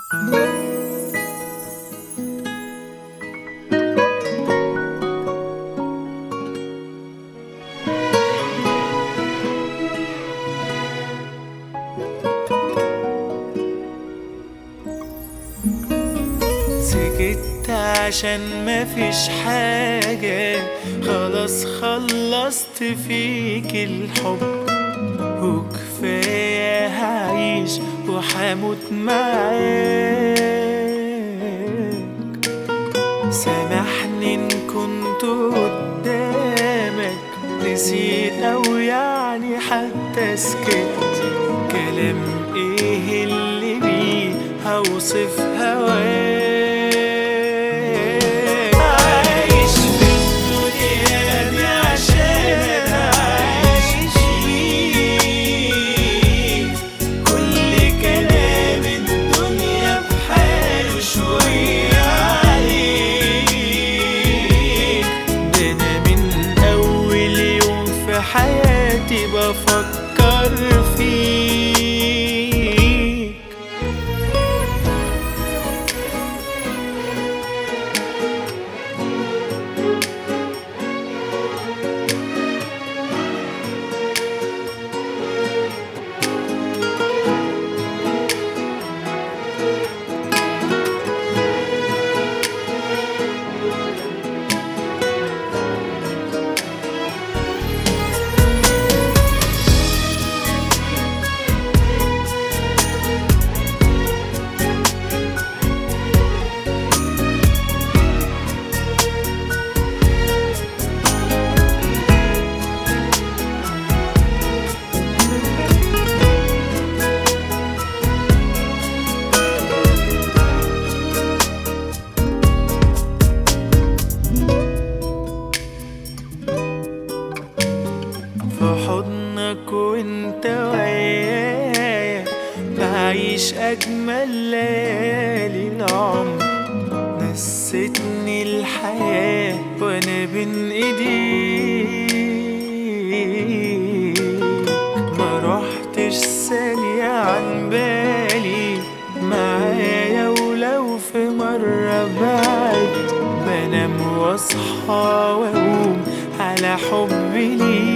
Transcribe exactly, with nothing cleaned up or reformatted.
سكت عشان مفيش حاجة، خلاص خلصت فيك الحب، وكفاية هعيش وحموت معاك. سامحني إن كنت قدامك نسيت أو يعني حتى سكت. كلام إيه اللي بيه هوصف هواك؟ حياتي بفكر فيك. في حضنك وانت ويايا بعيش اجمل ليالي العمر. نستني الحياة وانا بين ايديك، ما رحتش ثانية عن بالي معايا. ولو في مرة بعد بنام واصحى واقوم على حبي ليك.